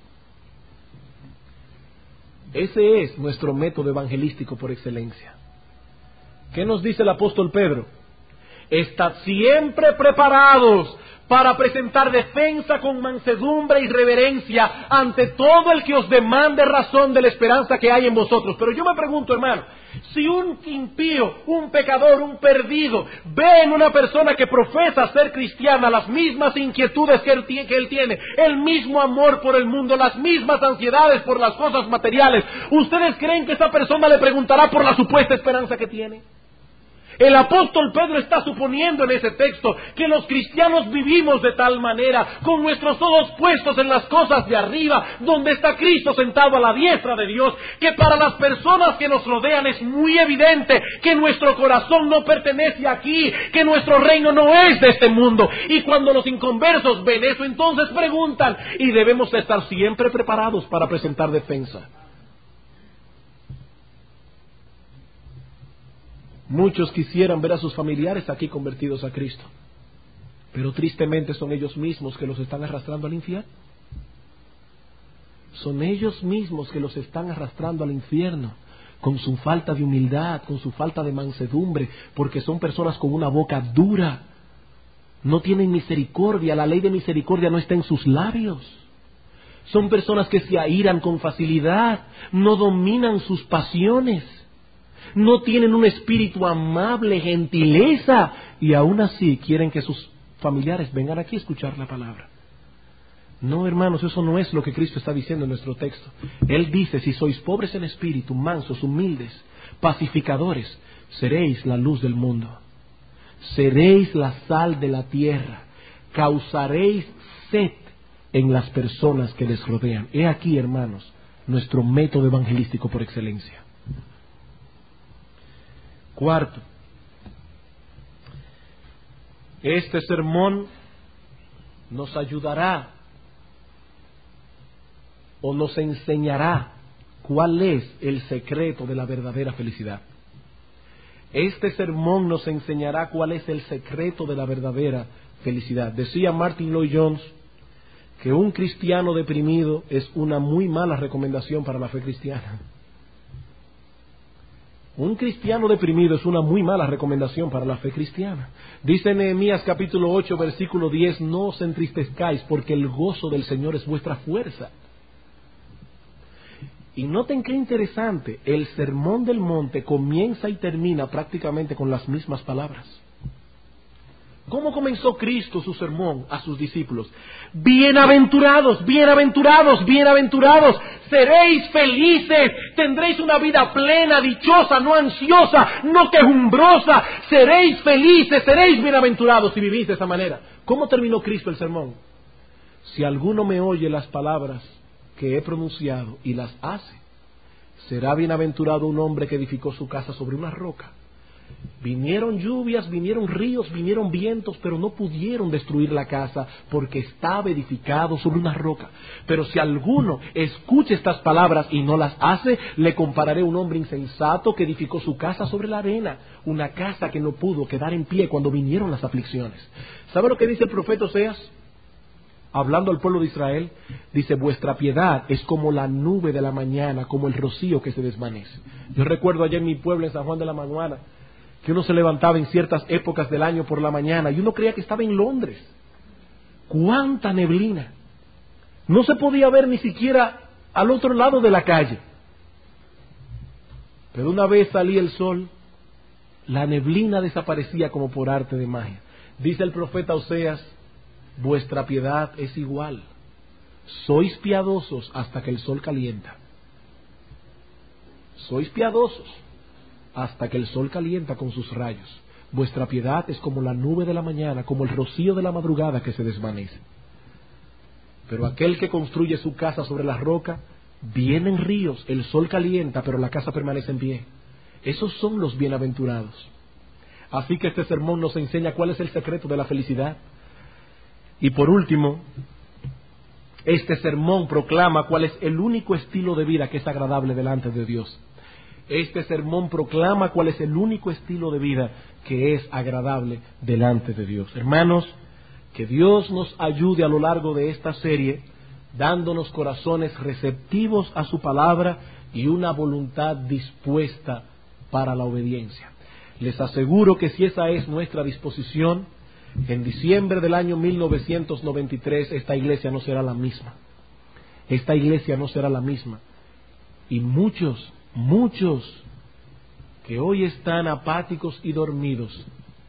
Ese es nuestro método evangelístico por excelencia. ¿Qué nos dice el apóstol Pedro? Estad siempre preparados para presentar defensa con mansedumbre y reverencia ante todo el que os demande razón de la esperanza que hay en vosotros. Pero yo me pregunto, hermano, si un impío, un pecador, un perdido, ve en una persona que profesa ser cristiana las mismas inquietudes que él, que él tiene, el mismo amor por el mundo, las mismas ansiedades por las cosas materiales, ¿ustedes creen que esa persona le preguntará por la supuesta esperanza que tiene? El apóstol Pedro está suponiendo en ese texto que los cristianos vivimos de tal manera, con nuestros ojos puestos en las cosas de arriba, donde está Cristo sentado a la diestra de Dios, que para las personas que nos rodean es muy evidente que nuestro corazón no pertenece aquí, que nuestro reino no es de este mundo. Y cuando los inconversos ven eso, entonces preguntan, y debemos estar siempre preparados para presentar defensa. Muchos quisieran ver a sus familiares aquí convertidos a Cristo, pero tristemente son ellos mismos que los están arrastrando al infierno. Son ellos mismos que los están arrastrando al infierno, con su falta de humildad, con su falta de mansedumbre, porque son personas con una boca dura, no tienen misericordia, la ley de misericordia no está en sus labios. Son personas que se airan con facilidad, no dominan sus pasiones, no tienen un espíritu amable, gentileza, y aún así quieren que sus familiares vengan aquí a escuchar la palabra. No, hermanos, eso no es lo que Cristo está diciendo en nuestro texto. Él dice, si sois pobres en espíritu, mansos, humildes, pacificadores, seréis la luz del mundo. Seréis la sal de la tierra. Causaréis sed en las personas que les rodean. He aquí, hermanos, nuestro método evangelístico por excelencia. Cuarto, este sermón nos ayudará o nos enseñará cuál es el secreto de la verdadera felicidad. Este sermón nos enseñará cuál es el secreto de la verdadera felicidad. Decía Martin Lloyd-Jones que un cristiano deprimido es una muy mala recomendación para la fe cristiana. Un cristiano deprimido es una muy mala recomendación para la fe cristiana. Dice Nehemías capítulo ocho, versículo diez, no os entristezcáis, porque el gozo del Señor es vuestra fuerza. Y noten qué interesante, el sermón del monte comienza y termina prácticamente con las mismas palabras. ¿Cómo comenzó Cristo su sermón a sus discípulos? Bienaventurados, bienaventurados, bienaventurados, seréis felices, tendréis una vida plena, dichosa, no ansiosa, no quejumbrosa, seréis felices, seréis bienaventurados si vivís de esa manera. ¿Cómo terminó Cristo el sermón? Si alguno me oye las palabras que he pronunciado y las hace, será bienaventurado un hombre que edificó su casa sobre una roca. Vinieron lluvias, vinieron ríos, vinieron vientos, pero no pudieron destruir la casa porque estaba edificado sobre una roca. Pero si alguno escucha estas palabras y no las hace, le compararé a un hombre insensato que edificó su casa sobre la arena, una casa que no pudo quedar en pie cuando vinieron las aflicciones. ¿Sabe lo que dice el profeta Oseas? Hablando al pueblo de Israel, dice, vuestra piedad es como la nube de la mañana, como el rocío que se desvanece. Yo recuerdo allá en mi pueblo, en San Juan de la Maguana, que uno se levantaba en ciertas épocas del año por la mañana y uno creía que estaba en Londres. ¡Cuánta neblina! No se podía ver ni siquiera al otro lado de la calle. Pero una vez salía el sol, la neblina desaparecía como por arte de magia. Dice el profeta Oseas, vuestra piedad es igual. Sois piadosos hasta que el sol calienta. Sois piadosos hasta que el sol calienta con sus rayos. Vuestra piedad es como la nube de la mañana, como el rocío de la madrugada que se desvanece. Pero aquel que construye su casa sobre la roca, vienen ríos, el sol calienta, pero la casa permanece en pie. Esos son los bienaventurados. Así que este sermón nos enseña cuál es el secreto de la felicidad. Y por último, este sermón proclama cuál es el único estilo de vida que es agradable delante de Dios. Este sermón proclama cuál es el único estilo de vida que es agradable delante de Dios. Hermanos, que Dios nos ayude a lo largo de esta serie, dándonos corazones receptivos a su palabra y una voluntad dispuesta para la obediencia. Les aseguro que si esa es nuestra disposición, en diciembre del año mil novecientos noventa y tres esta iglesia no será la misma. Esta iglesia no será la misma. Y muchos, muchos que hoy están apáticos y dormidos,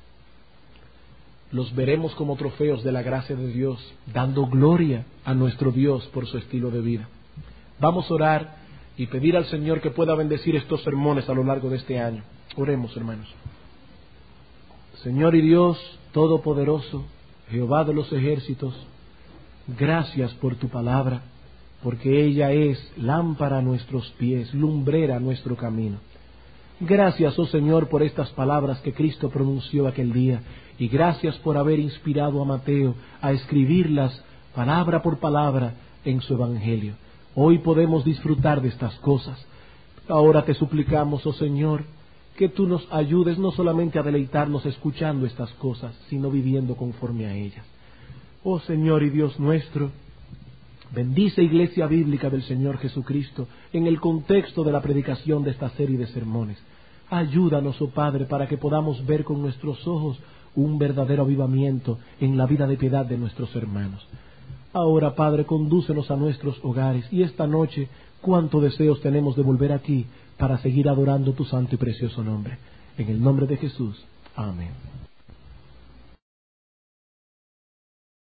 los veremos como trofeos de la gracia de Dios, dando gloria a nuestro Dios por su estilo de vida. Vamos a orar y pedir al Señor que pueda bendecir estos sermones a lo largo de este año. Oremos, hermanos. Señor y Dios Todopoderoso, Jehová de los ejércitos, gracias por tu palabra, porque ella es lámpara a nuestros pies, lumbrera a nuestro camino. Gracias, oh Señor, por estas palabras que Cristo pronunció aquel día, y gracias por haber inspirado a Mateo a escribirlas palabra por palabra en su Evangelio. Hoy podemos disfrutar de estas cosas. Ahora te suplicamos, oh Señor, que tú nos ayudes no solamente a deleitarnos escuchando estas cosas, sino viviendo conforme a ellas. Oh Señor y Dios nuestro, bendice Iglesia Bíblica del Señor Jesucristo en el contexto de la predicación de esta serie de sermones. Ayúdanos, oh Padre, para que podamos ver con nuestros ojos un verdadero avivamiento en la vida de piedad de nuestros hermanos. Ahora, Padre, condúcenos a nuestros hogares y esta noche cuánto deseos tenemos de volver aquí para seguir adorando tu santo y precioso nombre. En el nombre de Jesús. Amén.